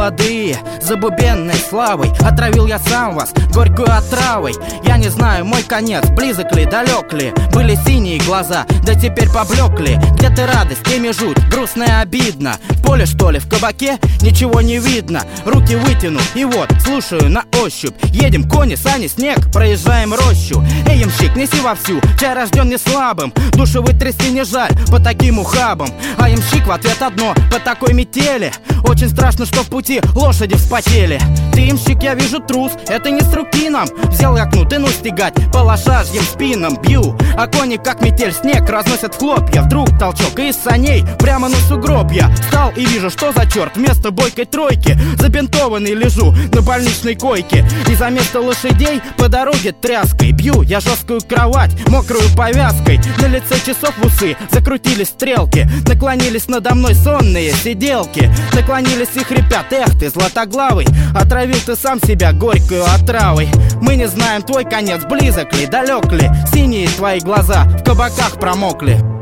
молодые, забубенной славой. Отравил я сам вас горькой отравой. Я не знаю, мой конец, близок ли, далек ли. Были синие глаза, да теперь поблекли. Где-то радость, где жуть, грустно и обидно. В поле, что ли, в кабаке, ничего не видно. Руки вытяну, и вот, слушаю на ощупь. Едем, кони, сани, снег, проезжаем рощу. Эй, ямщик, неси вовсю, чай рожден не слабым. Душу вытрясти не жаль, по таким ухабам. А ямщик в ответ одно, по такой метели. Очень страшно, что в пути лошади вспотели. Ты, ямщик, я вижу трус, это не с руки нам. Взял я кнут и ну стегать по лошадьим спинам бью. А кони, как метель, снег разносят в хлопья. Вдруг толчок и из саней прямо на сугроб я встал и вижу, что за черт. Вместо бойкой тройки забинтованный лежу на больничной койке. И за место лошадей по дороге тряской бью я жесткую кровать мокрую повязкой. На лице часов в усы закрутились стрелки. Наклонились надо мной сонные сиделки. Наклонились и хрипят: эх ты, златоглавый, отравил ты сам себя горькую отравой. Мы не знаем, твой конец близок ли, далек ли. Синие твои глаза в кабаках промокли.